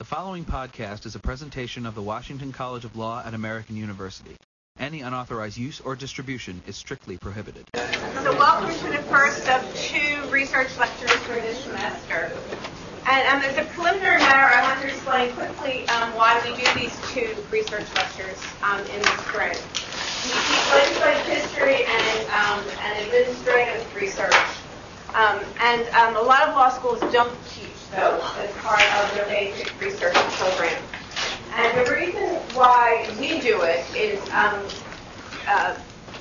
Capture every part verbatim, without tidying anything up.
The following podcast is a presentation of the Washington College of Law at American University. Any unauthorized use or distribution is strictly prohibited. So welcome to the first of two research lectures for this semester. And um, as a preliminary matter, I want to explain quickly um, why we do these two research lectures um, in the spring. We teach legislative history and, um, and administrative research. Um, and um, a lot of law schools don't teach those as part of their basic research program. And the reason why we do it is, um, uh,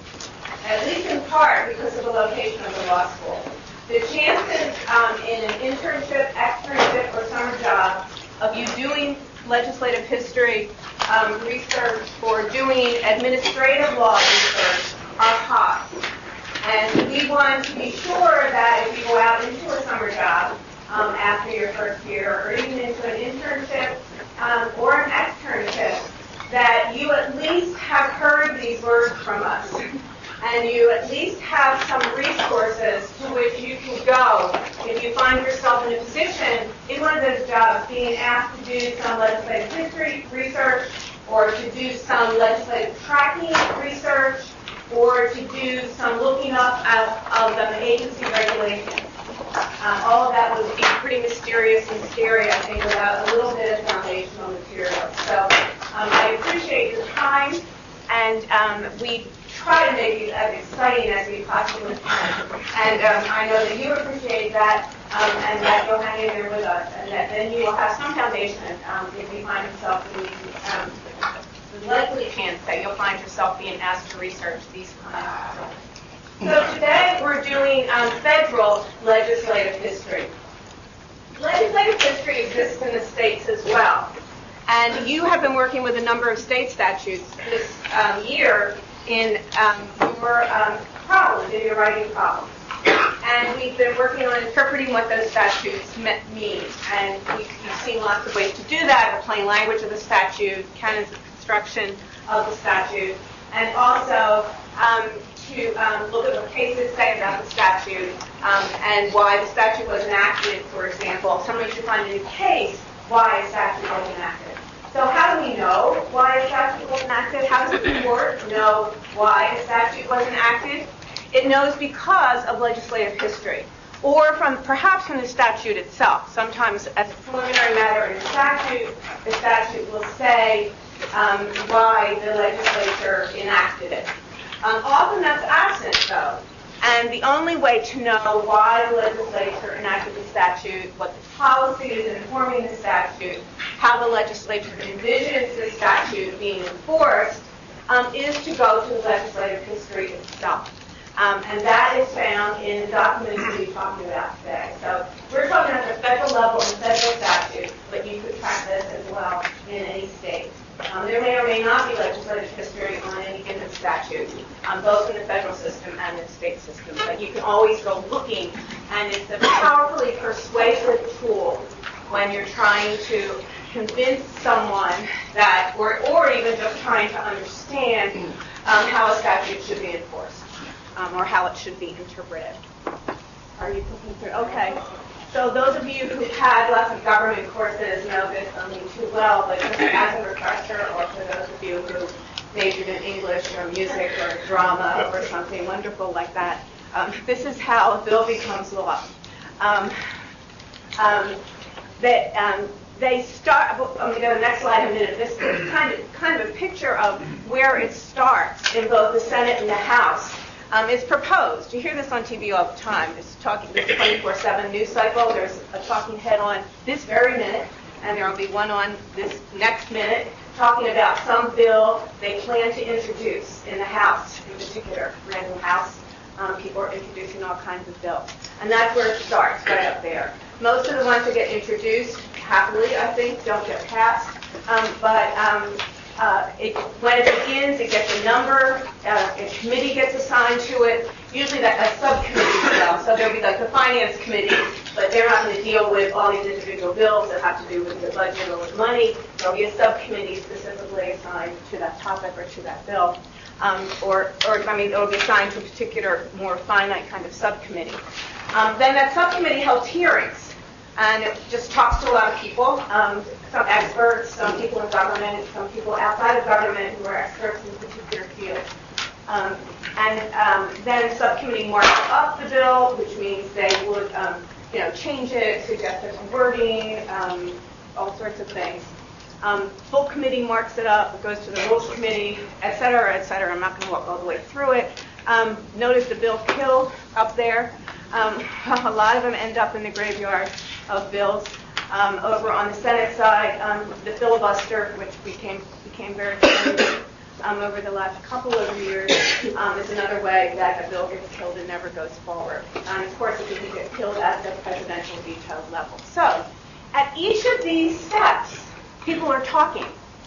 at least in part, because of the location of the law school. The chances um, in an internship, externship, or summer job of you doing legislative history um, research or doing administrative law research are high. And we want to be sure that if you go out into a summer job um, after your first year, or even into an internship um, or an externship, that you at least have heard these words from us. And you at least have some resources to which you can go if you find yourself in a position in one of those jobs being asked to do some legislative history research, or to do some legislative tracking research, or to do some looking up of, of the agency regulations. Um, all of that would be pretty mysterious and scary, I think, without a little bit of foundational material. So um, I appreciate your time, and um, we try to make it as exciting as we possibly can. And um, I know that you appreciate that, um, and that you'll hang in there with us, and that then you will have some foundation um, if you find yourself being, um, the likely chance that you'll find yourself being asked to research these kinds. So today we're doing um, federal legislative history. Legislative history exists in the states as well. And you have been working with a number of state statutes this um, year in um, your um, problems, in your writing problems. And we've been working on interpreting what those statutes mean. And we've, you've seen lots of ways to do that: the plain language of the statute, canons of construction of the statute, and also um, to um, look at what cases say about the statute um, and why the statute was enacted, for example. Somebody should find a new case why a statute was enacted. So how do we know why a statute was enacted? How does the court know why a statute was enacted? It knows because of legislative history, or from perhaps from the statute itself. Sometimes, as a preliminary matter in a statute, the statute will say um, why the legislature enacted it. Um, often that's absent, though. And the only way to know why the legislature enacted the statute, what the policy is informing the statute, how the legislature envisions the statute being enforced, um, is to go to the legislative history itself. Um, and that is found in the documents we'll be talking about today. So we're talking at the federal level in federal statute, but you could track this as well in any state. Um, there may or may not be legislative history on any given statute, um, both in the federal system and the state system. But you can always go looking, and it's a powerfully persuasive tool when you're trying to convince someone that, or, or even just trying to understand um, how a statute should be enforced, um, or how it should be interpreted. Are you looking through? Okay. So those of you who've had lots of government courses know this only too well, but just as a refresher, or for those of you who majored in English or music or drama or something wonderful like that, um, this is how a bill becomes law. Um, um, they, um, they start, I'm going to go to the next slide in a minute. This is kind of, kind of a picture of where it starts in both the Senate and the House. Um, it's proposed. You hear this on T V all the time. It's talking, this twenty-four seven news cycle. There's a talking head on this very minute, and there will be one on this next minute talking about some bill they plan to introduce in the House in particular. Random House. Um, people are introducing all kinds of bills. And that's where it starts, right up there. Most of the ones that get introduced, happily, I think, don't get passed. Um, but um, Uh, it, when it begins, it gets a number, uh, a committee gets assigned to it, usually that, a subcommittee as well. So there'll be like the finance committee, but they're not going to deal with all these individual bills that have to do with the budget or with money. There'll be a subcommittee specifically assigned to that topic or to that bill. Um, or, or, I mean, it will be assigned to a particular, more finite kind of subcommittee. Um, then that subcommittee held hearings And it just talks to a lot of people, um, some experts, some people in government, some people outside of government who are experts in particular fields. Um, and um, then subcommittee marks up the bill, which means they would, um, you know, change it, suggest different wording, um, all sorts of things. Um, full committee marks it up, it goes to the rules committee, et cetera, et cetera. I'm not going to walk all the way through it. Um, notice the bill killed up there. Um, a lot of them end up in the graveyard of bills. Um, over on the Senate side, um, the filibuster, which became became very common um, over the last couple of years, um, is another way that a bill gets killed and never goes forward. And of course, it doesn't get killed at the presidential veto level. So, at each of these steps, people are talking.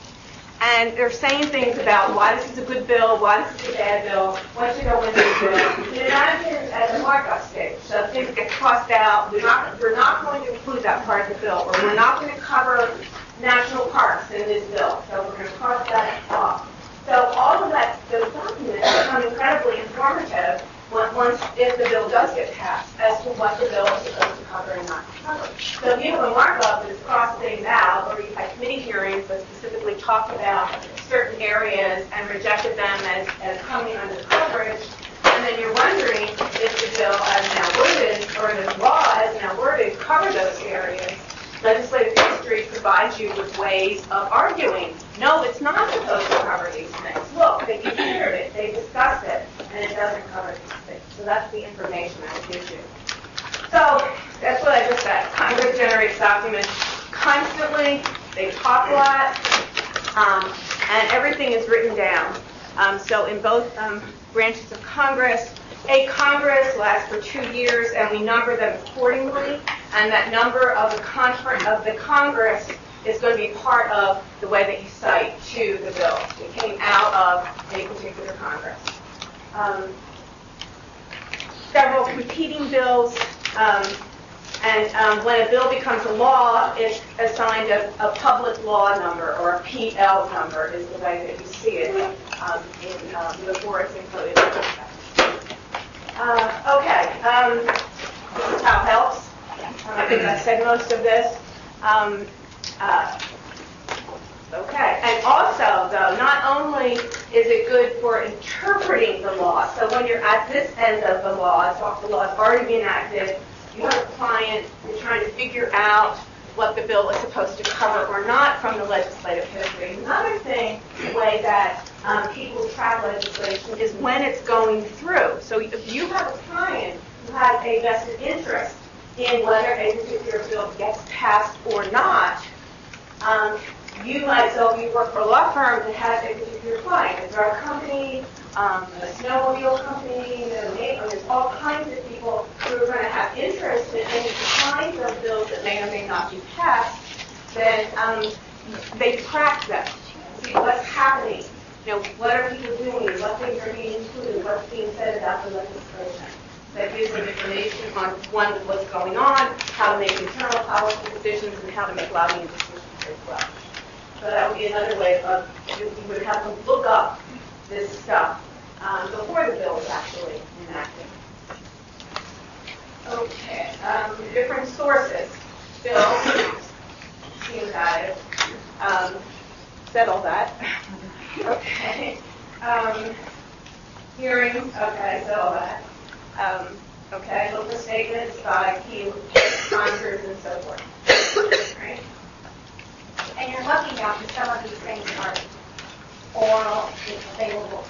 And they're saying things about why this is a good bill, why this is a bad bill, what should go into the bill. And it happens at the markup stage. So things get crossed out. We're not, we're not going to include that part of the bill, or we're not going to cover national parks in this bill. So we're going to cross that off. So all of that, those documents become incredibly informative once, if the bill does get passed, as to what the bill is supposed to cover and not cover. So if you have a markup that is crossed things out, or you've had committee hearings that specifically talk about certain areas and rejected them as, as coming under coverage, and then you're wondering if the bill as now worded, or the law as now worded, cover those areas, legislative history provides you with ways of arguing. No, it's not supposed to cover these things. Look, they considered it, they discussed it, and it doesn't cover these things. So that's the information that it gives you. So that's what I just said. Congress generates documents constantly. They talk a lot, um, and everything is written down. Um, so in both um, branches of Congress, a Congress lasts for two years, and we number them accordingly. And that number of the conference of the Congress is going to be part of the way that you cite to the bill. It came out of a particular Congress. Um, several competing bills, um, and um, when a bill becomes a law, it's assigned a, a public law number, or a P L number is the way that you see it um, in, um, before it's included. Uh, okay, um, this is how it helps. Um, I think I said most of this. Um, uh, okay, and also, though, not only is it good for interpreting the law, so when you're at this end of the law, the law has already been enacted, you have a client, you're trying to figure out what the bill is supposed to cover or not from the legislative history. Another thing, the way that um, people track legislation is when it's going through. So if you have a client who has a vested interest in whether a particular bill gets passed or not, um, you might, so if you work for a law firm that has a particular client, a drug company, um, a snowmobile company, or there's all kinds of people who are going to have interest in any kinds of bills that may or may not be passed, then um, they track them. See what's happening. You know, what are people doing? What things are being included? What's being said about the legislation? That gives them information on, one, what's going on, how to make internal policy decisions, and how to make lobbying decisions as well. So that would be another way of, you would have them look up this stuff um, before the bill is actually enacted. Okay, um, different sources. Bill, seems about it. Um, said all that. Okay. Um, hearings, okay, said all that. Um, okay, local statements by key sponsors and so forth. Right. And you're lucky now because some of these things are oral, available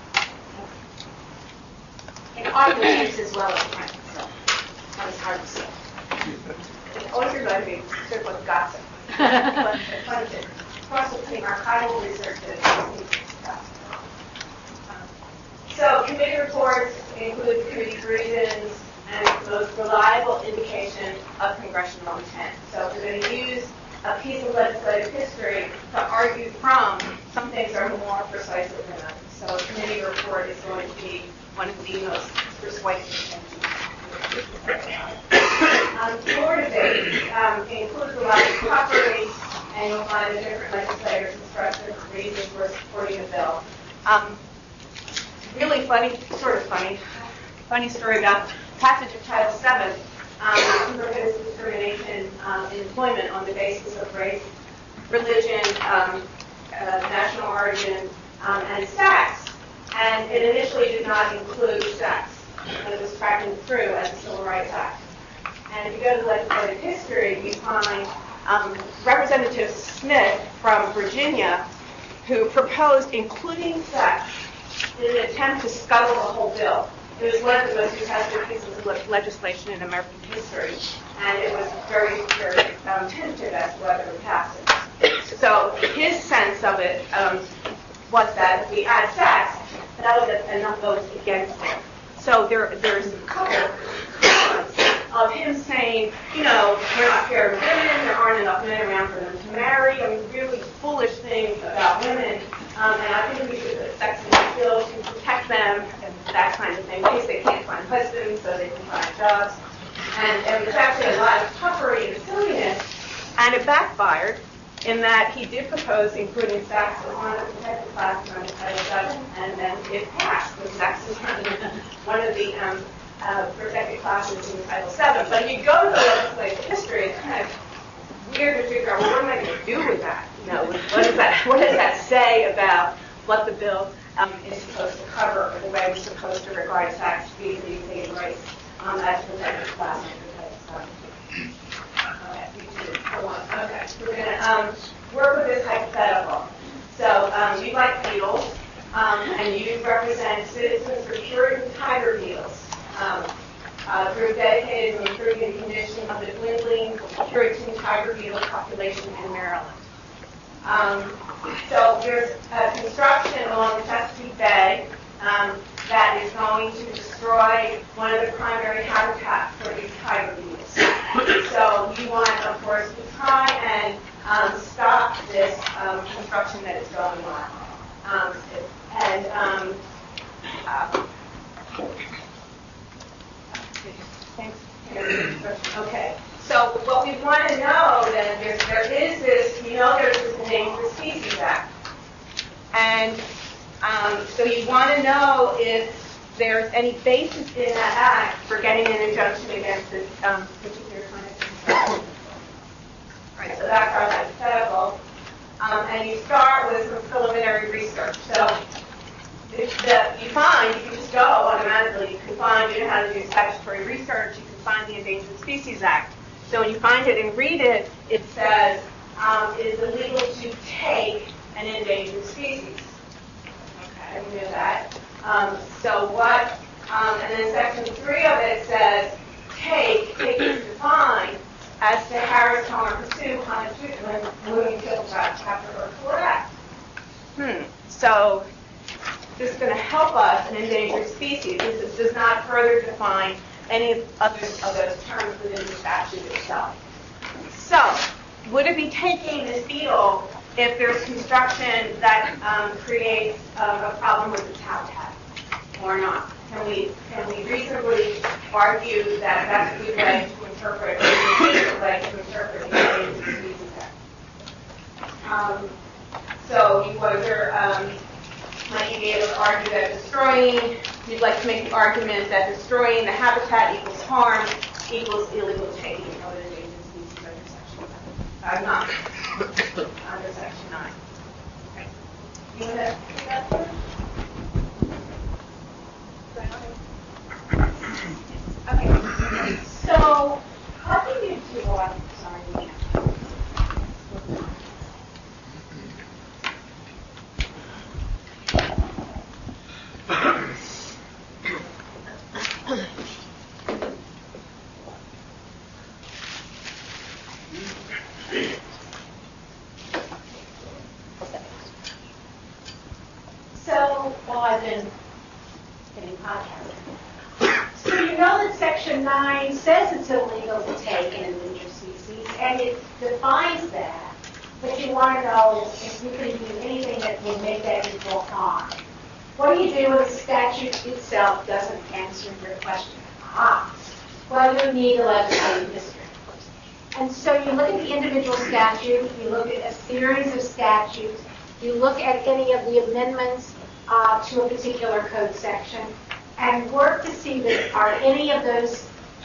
in audio use as well as print, so that was hard to see. It's always going to be sort of like gossip. But it's fun to cross between archival research and gossip. So committee reports include committee reasons and the most reliable indication of congressional intent. So if we're going to use a piece of legislative history to argue from, some things are more persuasive than others. So a committee report is going to be one of the most persuasive things. um, floor debate um, includes a lot of property, and you'll find the different legislators' instructions and reasons for supporting the bill. Um, really funny, sort of funny, funny story about passage of Title seven. um, which prohibits discrimination um, in employment on the basis of race, religion, um, uh, national origin, um, and sex. And it initially did not include sex, and it was tracking through as a Civil Rights Act. And if you go to legislative history, you find um, Representative Smith from Virginia, who proposed including sex in an attempt to scuttle the whole bill. It was one of the most contested pieces of le- legislation in American history, and it was very, very um, tentative as to whether it would pass it. So his sense of it um, was that if we add sex, that would get enough votes against it. So there, there's a couple of him saying, you know, we're not fair to women, there aren't enough men around for them to marry, I mean, really foolish things about women, um, and I think we should put sex in the bill to protect them and that kind of thing, in case they can't find husbands so they can find jobs. And, and it was actually a lot of puffery and silliness, and it backfired in that he did propose including sex as one of the protected classes under Title seven, and then it passed, with sex as one of the um, Uh, protected classes in Title seven. But you go to the legislative history, it's kind of weird to figure out, well, what am I going to do with that? You know, what does that, what does that say about what the bill um, is supposed to cover, or the way we're supposed to regard sex, vis-a-vis paid rights, um, as protected class under Title seven? Okay, we do. Go on. Okay, we're going to um, work with this hypothetical. So um, you like beetles, um, and you represent citizens for Puritan tiger beetles. Um, uh, through dedicated and improving the condition of the dwindling Puritan tiger beetle population in Maryland. Um, so there's a construction along the Chesapeake Bay um, that is going to destroy one of the primary habitats for these tiger beetles. So you want, of course, to try and um, stop this um, construction that is going on. Um, and um, uh, Thanks. Okay. So what we want to know then, there's, there is this, you know, there's this Endangered Species Act. And um, so you want to know if there's any basis in that act for getting an injunction against this um, particular kind of construction. Right, so that's our hypothetical. Um, and you start with some preliminary research. So If the, you find, you can just go automatically, you can find, you know how to do statutory research, you can find the Endangered Species Act. So when you find it and read it, it says um, it is illegal to take an endangered species. Okay, we knew that. Um, so what, um, and then section three of it says take, take is defined as to harass, harm, or pursue, hunt, shoot, when moving, kill, trap, capture, or collect. Hmm, so this is going to help us in endangered species. This does not further define any of those, of those terms within the statute itself. So, would it be taking this beetle if there's construction that um, creates um, a problem with its habitat or not? Can we can we reasonably argue that that's a good way to interpret, a good way to interpret the Endangered Species Act? Um, so, you wonder. Um, Might you be able to argue that destroying, you'd like to make the argument that destroying the habitat equals harm equals illegal taking of an endangered species under section uh, nine. Under section nine. Okay. You want to pick that one? Okay. So, how do you do, oh, I'm sorry. So, well, I've been getting podcasts. So you know that Section nine says it's illegal to take an endangered species, and it defines that. But you want to know if you can do anything that would make that equal harm. What do you do when the statute itself doesn't answer your question? Ah, well, you need a legislative history. And so you look at the individual statute, you look at a series of statutes, you look at any of the amendments uh, to a particular code section, and work to see that are any of those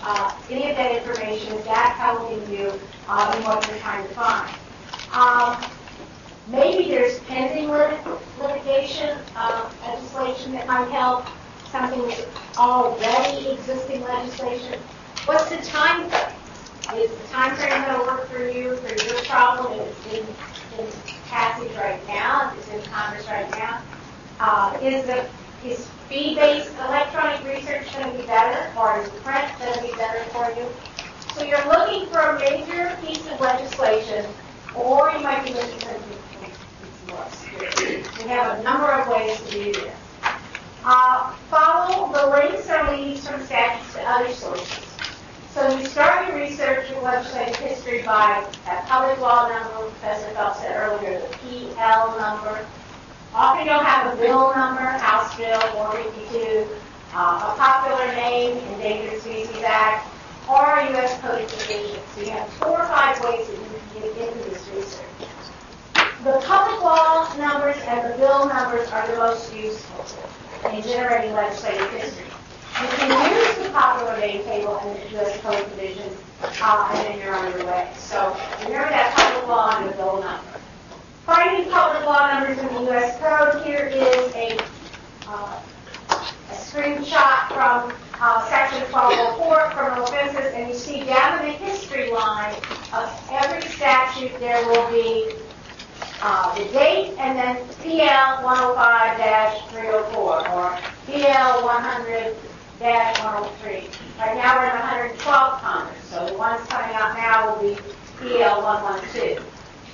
uh, any of that information, that's helping you uh, in what you're trying to find. Um, maybe there's pending lit- litigation, uh, legislation that might help, something that's already existing legislation. What's the time frame? Is the time frame going to work for you, for your problem? It's in, in passage right now, it's in Congress right now. Uh, is the is fee-based electronic research going to be better, or is print going to be better for you? So you're looking for a major piece of legislation, or you might be looking for something more obscure. We have a number of ways to do this. Uh, follow the links or leads from statutes to other sources. So you start your research in legislative history by that public law number, Professor Phelps said earlier, the P L number. Often you'll have a bill number, House Bill four fifty-two, uh, a popular name, Endangered Species Act, or a U S Code provision. So you have four or five ways that you can get into this research. The public law numbers and the bill numbers are the most useful in generating legislative history. You can use the popular name table and the U S Code provision, uh, and then you're on your way. So remember that public law and the bill number. Finding public law numbers in the U S Code, here is a, uh, a screenshot from uh, Section twelve oh four, criminal offenses, and you see down in the history line of every statute there will be uh, the date and then P L one oh five dash three oh four or P L one hundred dash one oh three. Right now we're in one hundred twelfth Congress, so the ones coming out now will be P L one twelve.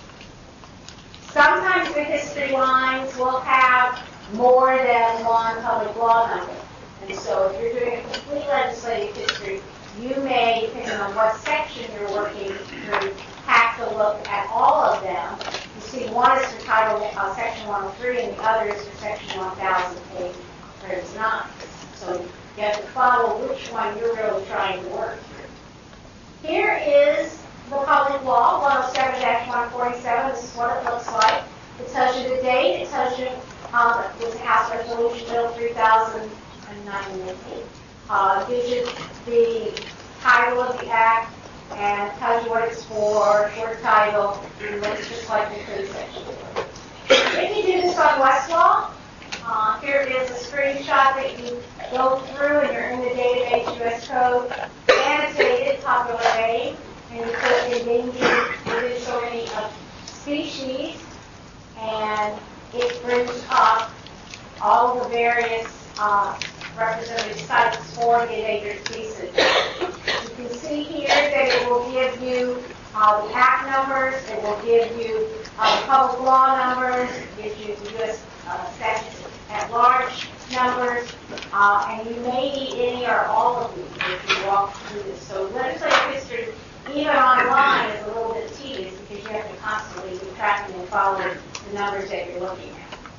Sometimes the history lines will have more than one public law number. And so if you're doing a complete legislative history, you may, depending on what section you're working through, have to look at all of them. You see, one is for Title uh, Section one oh three, and the other is for Section one thousand eight thirty-nine. So you have to follow which one you're really trying to work through. Here is the public law, one oh seven dash one forty-seven. This is what it looks like. It tells you the date. It tells you um, it was House Resolution Bill three thousand ninety-eight. Uh, gives you the title of the act and tells you what it's for, short title, and looks just like the code section. If you do this on Westlaw, uh, here is a screenshot that you go through and you're in the database U S Code, annotated, popular name, and you put endangered within so many of species, and it brings up all the various uh, representative sites for the endangered species. You can see here that it will give you uh, the act numbers, it will give you uh, the public law numbers, it gives you the U S uh, statutes at large numbers, uh, and you may need any or all of these if you walk through this. So legislative history, even online, is a little bit tedious because you have to constantly be tracking and following the numbers that you're looking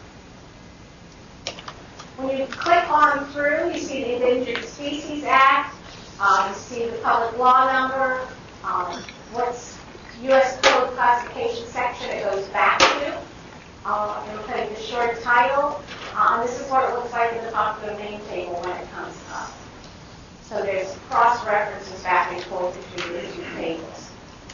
at. When you click on through, you see the Endangered Species Act, uh, you see the public law number, um, what's U S Code classification section it goes back to. Uh, I'm going to put the short title, uh, and this is what it looks like in the popular name table when it comes up. So there's cross-references back and forth between these two tables.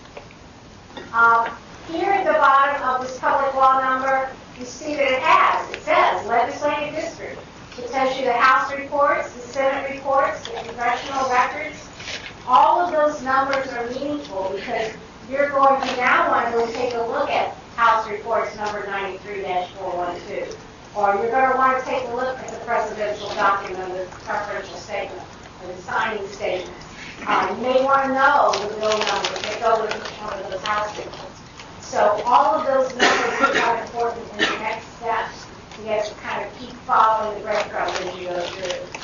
Um, here at the bottom of this public law number, you see that it has, it says legislative history. It tells you the House reports, the Senate reports, the congressional records. All of those numbers are meaningful because you're going to now want to go take a look at House reports number ninety-three dash four twelve. Or you're going to want to take a look at the presidential document, the preferential statement, or the signing statement. Uh, you may want to know the bill numbers that go with each one of those House reports. So all of those numbers are important in the next steps. You have to kind of keep following the breadcrumbs as you go through.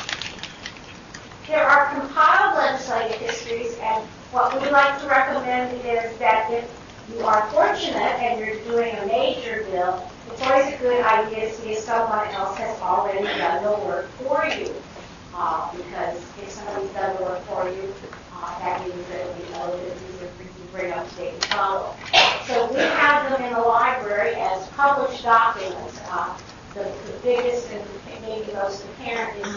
There are compiled legislative histories, and what we like to recommend is that if you are fortunate and you're doing a major bill, it's always a good idea to see if someone else has already done the work for you. Uh, because if somebody's done the work for you, uh, that means that it'll be a little bit easier for you to bring up to date and follow. So we have them in the library as published documents. Uh, the, the biggest and maybe most apparent is the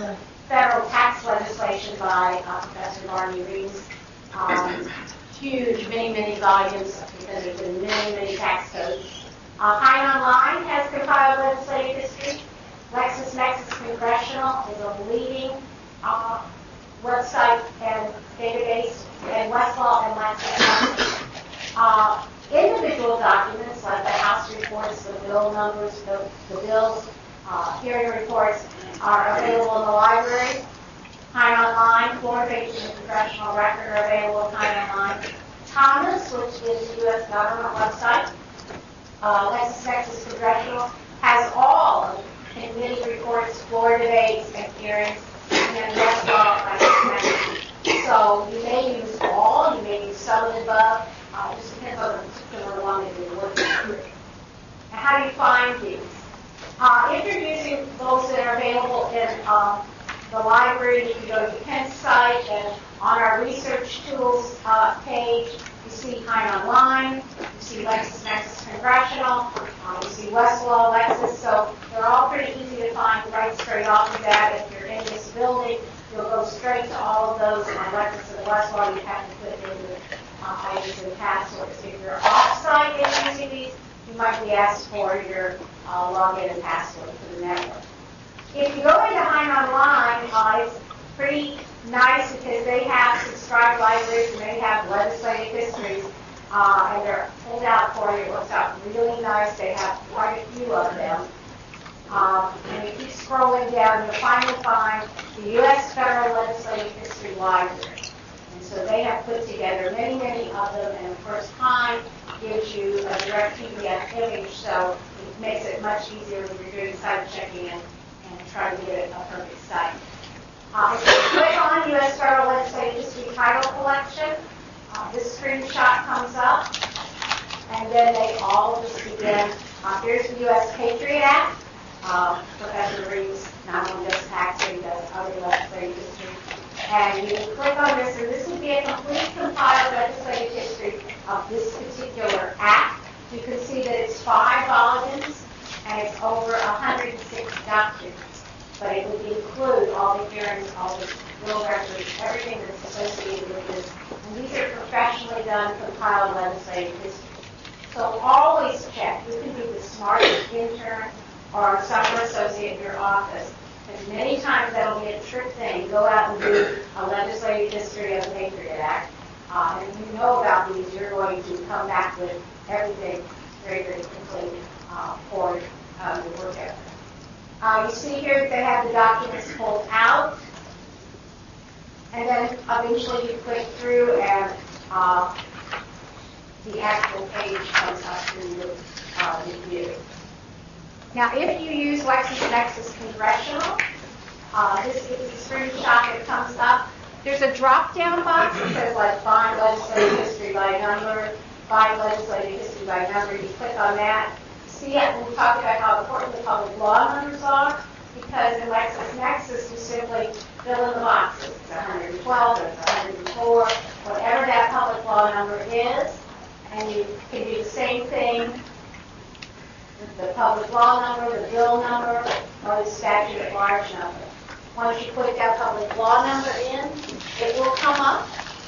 federal tax legislation by uh, Professor Barney Reeves. Um, huge, many, many volumes, because there's been many, many tax codes. Uh, Hein Online has compiled legislative history. LexisNexis Congressional is a leading uh, website and database, and Westlaw and Lexis. Uh, individual documents like the House reports, the bill numbers, the, the bills, uh, hearing reports are available in the library. Hein Online, four pages of congressional record are available in Hein Online. Thomas, which is the U S government website, uh, LexisNexis Congressional, has all of the committee reports, floor debates, and hearings, and then Westlaw, LexisNexis. So you may use all, you may use some of the above. Uh, it just depends on the particular one that you're looking at. And how do you find these? Uh, if you're using those that are available in um, the library, you can go to the Penn site, and on our research tools uh, page, you see Hein Online, you see LexisNexis Congressional, um, you see Westlaw, Lexis, so they're all pretty easy to find right straight off of that. If you're in this building, you'll go straight to all of those, and on Lexis and Westlaw, you have to put in the uh, I Ds and passwords. If you're off-site and using these, you might be asked for your uh, login and password for the network. If you go into Hein Online, uh, it's pretty nice because they have subscribed libraries and they have legislative histories, uh, and they're pulled out for you. It works out really nice. They have quite a few of them. Um, and you keep scrolling down, you'll finally find the U S Federal Legislative History Library. And so they have put together many, many of them, and of course, Hein gives you a direct P D F image, so it makes it much easier when you're doing site checking and, and trying to get a perfect site. Uh, if you click on U S Federal Legislative History Title Collection, uh, this screenshot comes up, and then they all just begin. Uh, here's the U S Patriot Act. Uh, Professor Reeves not only does tax, but he does other legislative history. And you can click on this, and this would be a complete compiled legislative history of this particular act. You can see that it's five volumes, and it's over one hundred six documents. But it would include all the hearings, all the bill records, everything that's associated with this. And these are professionally done, compiled legislative history. So always check. You can be the smartest intern or summer associate in your office. And many times that'll be a trick thing. Go out and do a legislative history of the Patriot Act. Uh, and if you know about these, you're going to come back with everything very, very quickly uh, for um, your work effort. Uh, you see here that they have the documents pulled out. And then eventually you click through and uh, the actual page comes up for you to uh, review. Now, if you use LexisNexis Congressional, uh, this is a screenshot that comes up. There's a drop-down box that says, like, find legislative history by number, find legislative history by number. You click on that. See it, and we talked about how important the public law numbers are, because in LexisNexis, you simply fill in the boxes. It's one hundred twelve, or it's one hundred four, whatever that public law number is, and you can do the same thing. The public law number, the bill number, or the statute at large number. Once you put that public law number in, it will come up,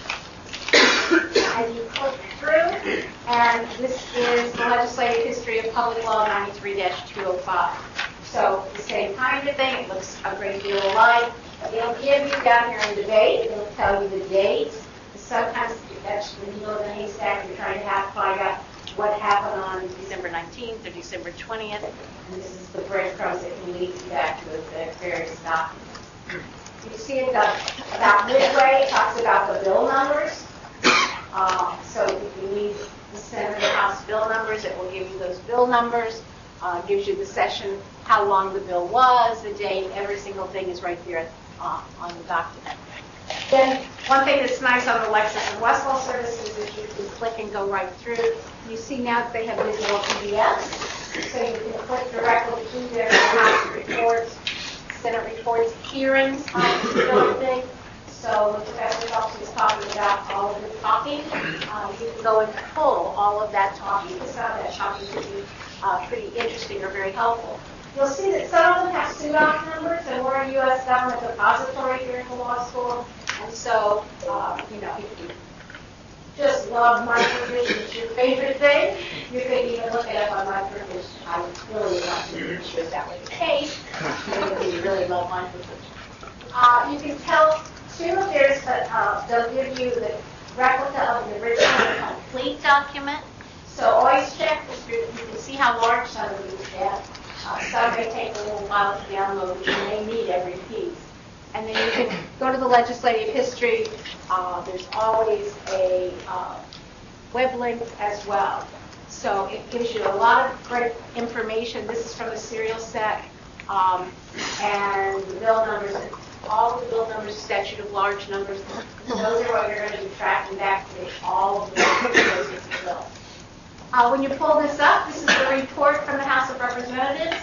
and you click through, and this is the legislative history of Public Law ninety-three dash two oh five. So the same kind of thing. It looks a great deal alike. It'll give you down here in debate. It'll tell you the dates. Sometimes that's the needle in the haystack. You're trying to have to find out what happened on December nineteenth or December twentieth, and this is the breadcrumbs that can lead you back to the various documents. You see it about midway, it talks about the bill numbers. Uh, so if you need the Senate and House bill numbers, it will give you those bill numbers, uh, gives you the session, how long the bill was, the date, every single thing is right there uh, on the document. Then one thing that's nice on the Lexis and Westlaw services is you can click and go right through. You see now that they have visual P D Fs, so you can click directly to their House reports, Senate reports, hearings on the bill thing. So when Professor Phelps is talking about all of the talking, um, you can go and pull all of that talking. Some of that talking could be uh, pretty interesting or very helpful. You'll see that some of them have pseudonym numbers, and we're a U S government depository here in the law school. And so, uh, you know, if you just love microfiche, it's your favorite thing, you could even look it up on microfiche. I would really love to make sure that was the case. Maybe you really love microfiche. Uh, you can tell, too, there's a, uh, they'll give you the replica of the original complete document. So always check this. You can see how large some of these get. Uh, some may take a little while to download, but you may need every piece. And then you can go to the legislative history. Uh, there's always a uh, web link as well. So it gives you a lot of great information. This is from the serial set. Um, and the bill numbers, all the bill numbers, statute of large numbers, those are what you're going to be tracking back to all of the bills. Uh, when you pull this up, this is the report from the House of Representatives.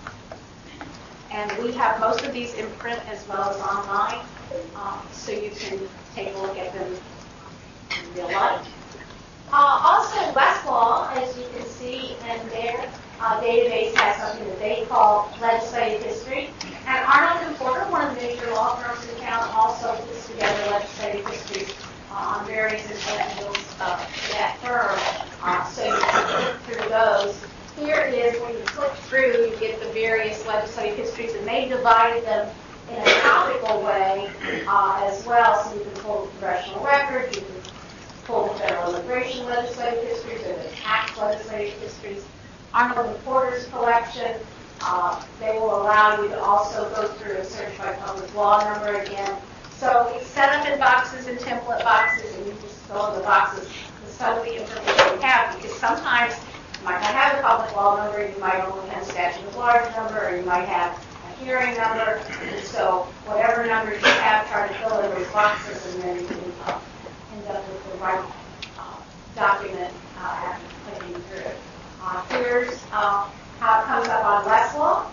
And we have most of these in print as well as online, um, so you can take a look at them in real life. Uh, also, Westlaw, as you can see in their uh, database, has something that they call legislative history. And Arnold and Porter, one of the major law firms in town, also puts together legislative history uh, on various individuals uh, for that firm. Uh, so you can look through those. Here is when you click through, you get the various legislative histories, and they divided them in a topical way uh, as well. So you can pull the congressional record, you can pull the federal immigration legislative histories, or the tax legislative histories. Arnold and Porter's collection, uh, they will allow you to also go through and search by public law number again. So it's set up in boxes and template boxes, and you just fill in the boxes with some of the information you have, because sometimes you might not have a public law number, you might only have a statute of large number, or you might have a hearing number. And so whatever numbers you have, try to fill in those boxes, and then you can uh, end up with the right uh, document uh, after clicking through. Uh, here's uh, how it comes up on Westlaw.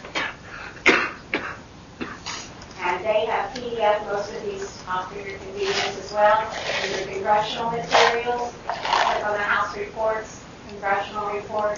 And they have P D F, most of these uh, for your convenience as well. And your congressional materials, like on the House reports, congressional reports.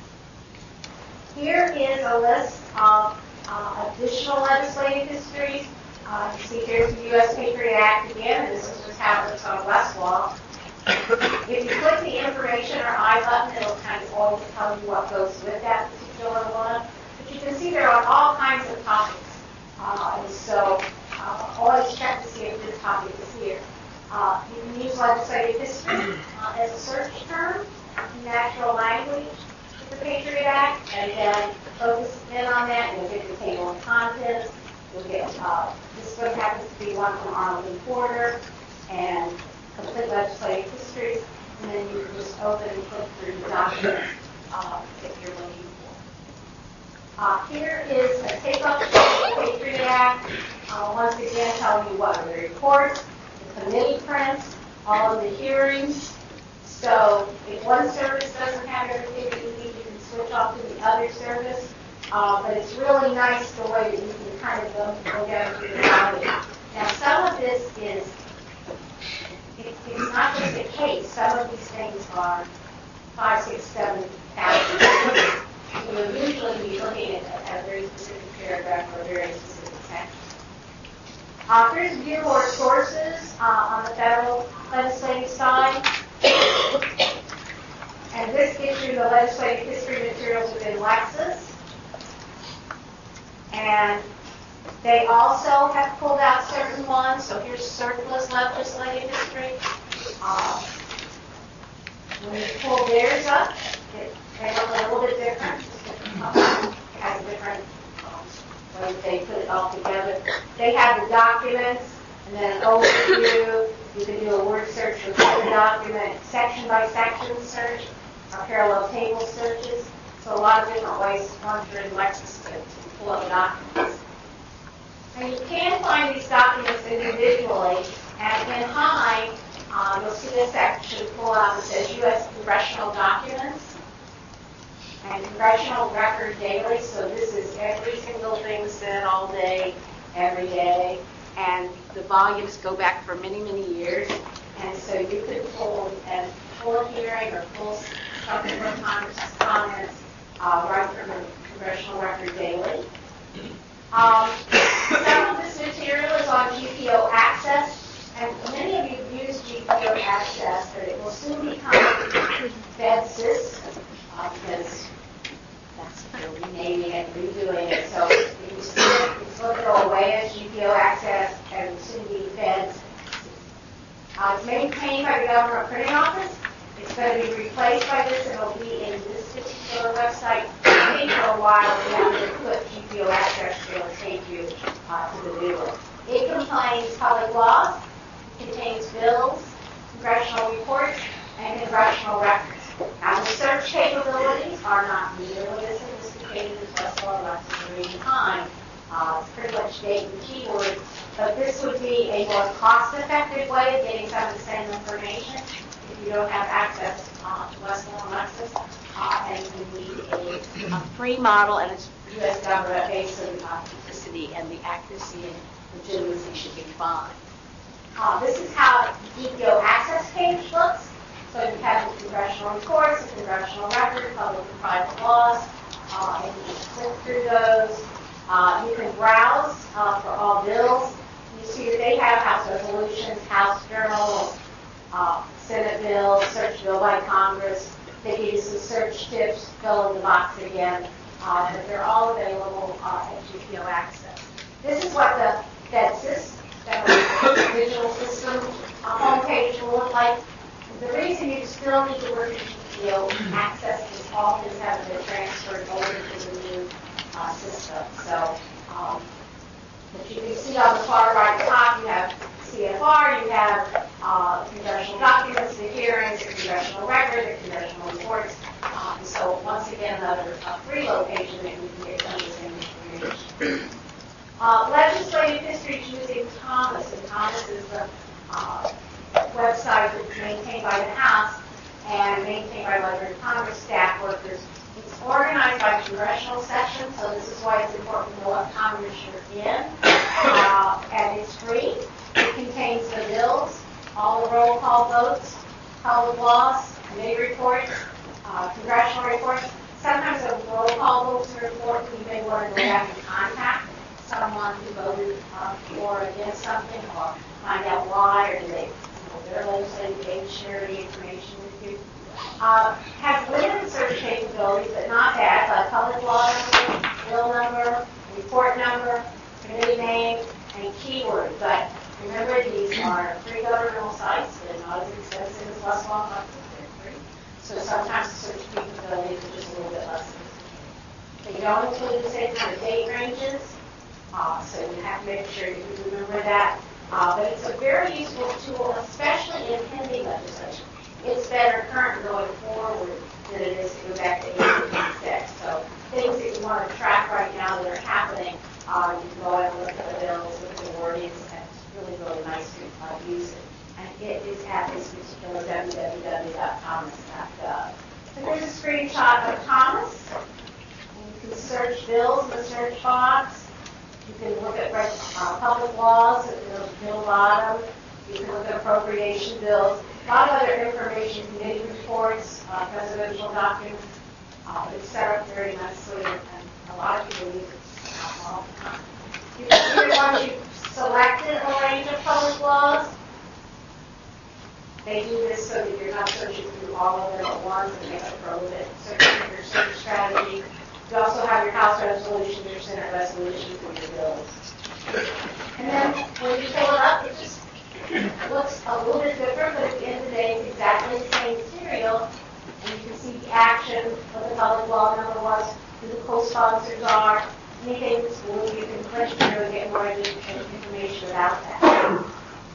Here is a list of uh, additional legislative histories. Uh, you see here's the U S Patriot Act again. This is just how it looks on Westlaw. If you click the information or I button, it'll kind of always tell you what goes with that particular one. But you can see they're on all kinds of topics. Uh, and so uh, always check to see if this topic is here. Uh, you can use legislative history uh, as a search term, natural language with the Patriot Act, and then focus in on that, and you'll get the table of contents. You'll get, uh, this one happens to be one from Arnold and Porter, and complete legislative history, and then you can just open and click through the documents uh, if you're looking for. Uh, here is a take-up of the Patriot Act, uh, once again telling you what are the reports, the committee prints, all of the hearings. So if one service doesn't have everything that you need, you can switch off to the other service. Uh, but it's really nice the way that you can kind of go, go down through the body. Now, some of this is It, it's not just a case. Some of these things are five, six, seven thousand pages. You will usually be looking at a, a very specific paragraph or a very specific section. Uh, here's view or sources uh, on the federal legislative side. And this gives you the legislative history materials within Lexis. And they also have pulled out certain ones, so here's surplus legislative history. Uh, when you pull theirs up, it, they look a little bit different. It has a different um, way they put it all together. They have the documents, and then an overview. You can do a word search with the document, section by section search, or parallel table searches. So a lot of different ways once you're in Lexis to, to pull up documents. And you can find these documents individually, and in High, uh, you'll see this section pull out that says U S Congressional Documents and Congressional Record Daily. So this is every single thing said all day, every day, and the volumes go back for many, many years. And so you could pull and pull a hearing or pull something from Congress's comments uh, right from the Congressional Record Um, some of this material is on G P O Access, and many of you have used G P O Access, but it will soon become FedSys, uh, because that's they're renaming it, redoing it. So if you see it, it's going to go away as G P O Access and soon be Feds. Uh, it's maintained by the Government Printing Office. It's going to be replaced by this, and it'll be in this particular website. I think for a while, you have to put G P O Access to it'll take you uh, to the new one. It contains public laws, it contains bills, congressional reports, and congressional records. Now, the search capabilities are not nearly as sophisticated as Westlaw, Lexis, or even Time. Uh, it's pretty much date and keywords, but this would be a more cost-effective way of getting some of the same information if you don't have access uh, to Westlaw and Lexis, uh, and you need a, a free model, and it's U S government based, so the authenticity and the accuracy and legitimacy should be fine. Uh, this is how the G P O Access page looks. So you have the congressional reports, the congressional record, public and private laws, uh, and you can click through those. Uh, you can browse uh, for all bills. You see that they have House resolutions, House journals, uh, Senate bills, search bill by Congress. They give you some search tips, fill in the box again, uh, but they're all available uh, at G P O Access. This is what the FedSys, the digital system uh, homepage will look like. The reason you still need to work with G P O Access is all things haven't been transferred over to the new uh, system. So, um, but you can see on the far right top, you have C F R, you have uh, congressional documents, the hearings, the congressional record, the congressional reports. Um, so once again, another uh, free location that we can get some of the same information. Uh, legislative history using Thomas, and Thomas is the uh, website that's maintained by the House and maintained by Library of Congress staff workers. It's organized by congressional section, so this is why it's important to know what Congress you're in. Uh, and it's free. It contains the bills, all the roll call votes, public laws, committee reports, uh, congressional reports. Sometimes the roll call votes are important. You may want to go back and contact someone who voted uh, for or against something, or find out why, or do they their legislative aid share the information with you. Uh, has limited search capabilities, but not bad, like public law number, bill number, report number, committee name, and keyword. But remember, these are free governmental sites. They're not as expensive as Westlaw and Lexis. They're free. So sometimes the search capabilities are just a little bit less sophisticated. They don't include the same kind of date ranges, uh, so you have to make sure you remember that. Uh, but it's a very useful tool, especially in pending legislation. It's better current going forward than it is to go back to eighteen eighty-six. So things that you want to track right now that are happening, uh, you can go and look at the bills, look at the wordings, and it's really, really nice to uh, use it. And it is at this particular w w w dot thomas dot gov. So there's a screenshot of Thomas. And you can search bills in the search box. You can look at uh, public laws at the middle bottom. You can look at appropriation bills. A lot of other information, committee reports, uh, presidential documents. Uh, it's set up very nicely, and a lot of people use it uh, all the time. You can see that once you've selected a range of public laws, they do this so that you're not searching through all of them at once and make it for a little bit searching for your search strategy. You also have your House resolutions, your Senate resolutions, and your bills. And then when you fill it up, it just looks a little bit different, but at the end of the day, it's exactly the same material. And you can see the action, what the public law number was, who the co-sponsors are, anything that's blue, you can click through and get more information about that.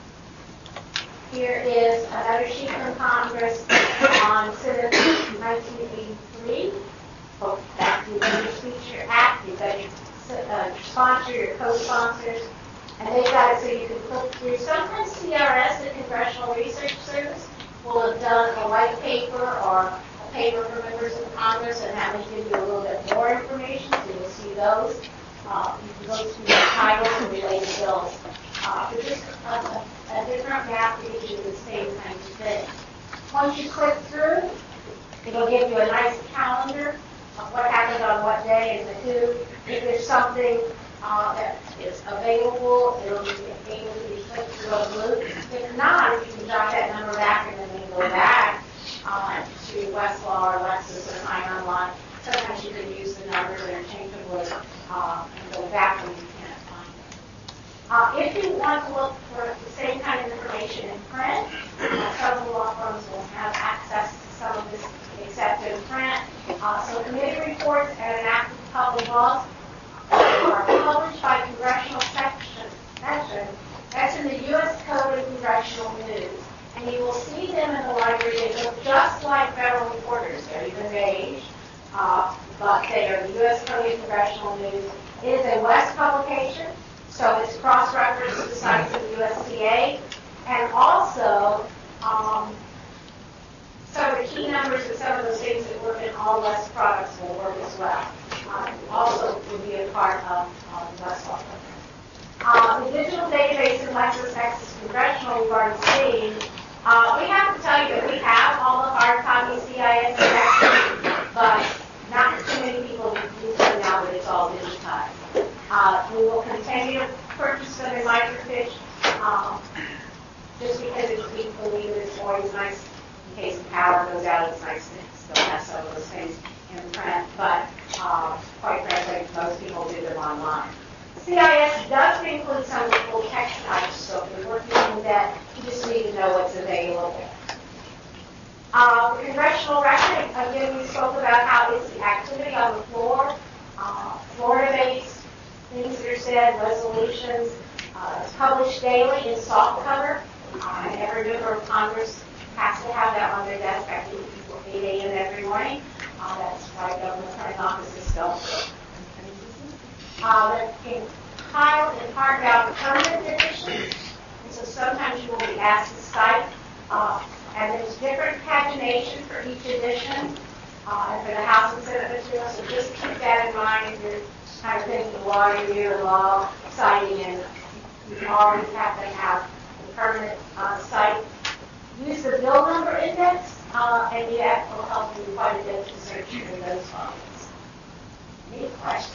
Here is another sheet from Congress on Senate nineteen eighty-three. Oh, that's the Voter Speech Act. You've got your, uh, your sponsor, your co-sponsors, and they've got it so you can click through. Sometimes C R S, the Congressional Research Service, will have done a white paper or a paper for members of Congress, and that will give you a little bit more information, so you'll see those. Uh, you can go through the titles and related bills. Uh, but just a, a, a different map to give you the same kinds of things. Once you click through, it'll give you a nice calendar of what happened on what day and the who. If there's something uh, that is available. It'll be able to be clicked through a loop. If not, if you can jot that number back and then you go back uh, to Westlaw or Lexis or Sign Online, sometimes you can use the numbers interchangeably uh, and go back when you can't find it. Uh, if you want to look for the same kind of information in print, uh, several law firms will have access to some of this except in print. Uh, so committee reports and enacted public laws are published by congressional section, section. That's in the U S Code of Congressional News. And you will see them in the library. They look just like federal reporters. They're even beige, uh, but they are the U S Code of Congressional News. It is a West publication, so it's cross-referenced to the sites of the U S C A. And also, um, some of the key numbers and some of those things that work in all West products will work as well. Uh, also will be a part of uh, the West Law program. Uh, the digital database in LexisNexis Congressional we've already seen. Uh, we have to tell you that we have all the hard copy C I S connections, but not too many people use them now that it's all digitized. Uh, we will continue to purchase them in microfiche, um, just because it's, we believe it's always nice in case the power goes out. It's nice to still have some of those things in print, but uh, quite frankly, most people do them online. C I S does include some of the full text types, so if you're working with that, you just need to know what's available. Uh, the congressional record, again, we spoke about how it's the activity on the floor, uh, Florida-based things that are said, resolutions. Uh, it's published daily in soft cover, uh, and every member of Congress has to have that on their desk at eight a.m. every morning. Uh, that's why government attorney offices still. Uh, that can compile and carve out permanent editions, and so sometimes you will be asked to cite, uh, and there's different pagination for each edition, uh, and for the House and Senate material, so just keep that in mind if you're kind of thinking law review and law citing, and you always have to have a permanent uh, cite. Use the bill number index, uh, and that will help you quite a bit to search through those files. Any questions?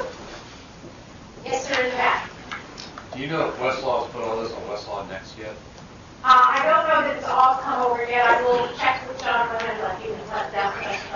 Yes, sir, in the back. Do you know if Westlaw has put all this on Westlaw Next yet? Uh, I don't know that it's all come over yet. I will check with John Brennan, like he was left out.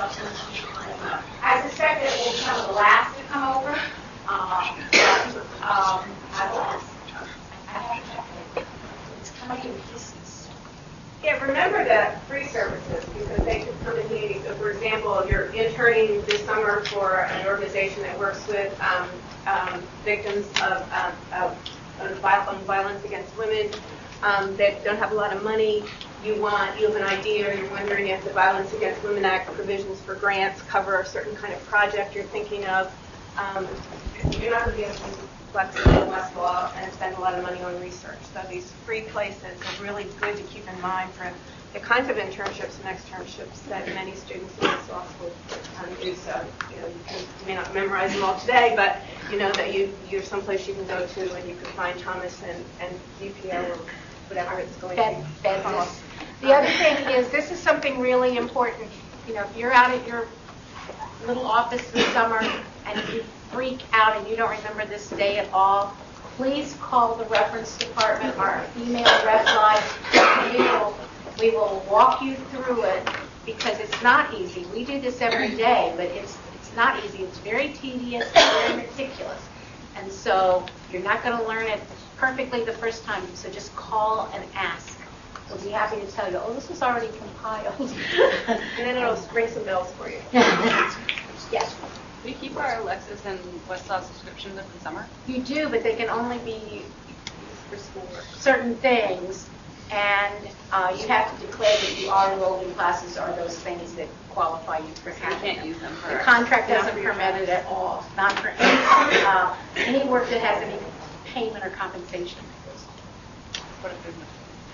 I suspect it will be some of the last to come over. Um, but, um, I will ask. I have to check it. It's coming in pieces. Yeah, remember the free services because they could come in handy. So, for example, if you're interning this summer for an organization that works with um, um, victims of, um, of, of violence against women um, that don't have a lot of money, you want you have an idea, or you're wondering if the Violence Against Women Act provisions for grants cover a certain kind of project you're thinking of. Um, you're not going to be able to use Lexis and Westlaw and spend a lot of money on research. So these free places are really good to keep in mind for the kinds of internships and externships that many students in this law school um, do. So you know, you, can, you may not memorize them all today, but you know that you you're someplace you can go to and you can find Thomas and, and D P O or whatever it's going Bed, to bed cost. The other thing is, this is something really important. You know, if you're out at your little office this summer and you freak out and you don't remember this day at all, please call the reference department. Our email ref line. We will, we will walk you through it because it's not easy. We do this every day, but it's it's not easy. It's very tedious, very meticulous. And so you're not going to learn it perfectly the first time. So just call and ask. We'll be happy to tell you, oh, this was already compiled. And then it'll ring some bells for you. Yes. We keep our Lexis and Westlaw subscriptions in the summer. You do, but they can only be used for schoolwork. certain things, and uh, you have to declare that you are enrolled in classes or those things that qualify you for So we having can't them. use them for The our- contract Not doesn't for your permit it at all, not for any, uh, any work that has any payment or compensation. What if there's no-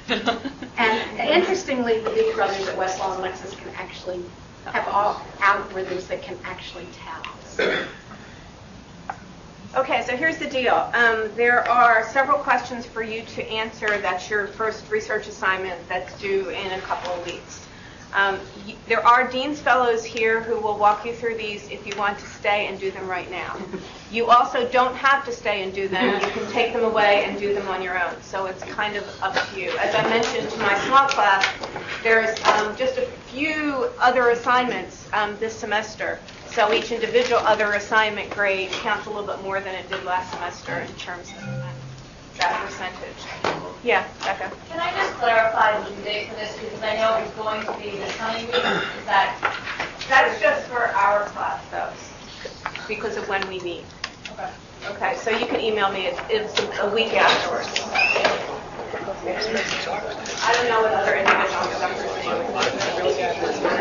And interestingly, the big brothers at Westlaw and Lexis can actually have all algorithms that can actually tell. Okay, so here's the deal. Um, there are several questions for you to answer. That's your first research assignment that's due in a couple of weeks. Um, y- There are Dean's Fellows here who will walk you through these if you want to stay and do them right now. You also don't have to stay and do them. You can take them away and do them on your own. So it's kind of up to you. As I mentioned to my small class, there's um, just a few other assignments um, this semester. So each individual other assignment grade counts a little bit more than it did last semester in terms of that, that percentage. Yeah, Becca. Can I just clarify the due date for this, because I know it's going to be this coming week, is that, That's just for our class, though, because of when we meet. okay. Okay, so you can email me. It's, it's a week afterwards. I don't know what other individual instructors do.